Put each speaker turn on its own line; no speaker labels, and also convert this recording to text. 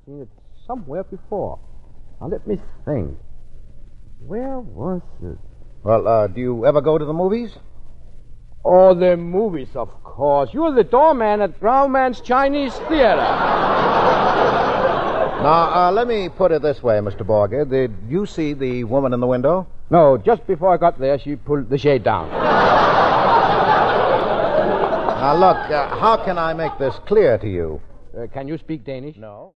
seen it somewhere before. Now, let me think. Where was it?
Well, do you ever go to the movies?
Oh, the movies, of course. You're the doorman at Grauman's Chinese Theater.
Now, let me put it this way, Mr. Borger. Did you see the woman in the window?
No, just before I got there, she pulled the shade down.
Now, look, how can I make this clear to you?
Can you speak Danish?
No.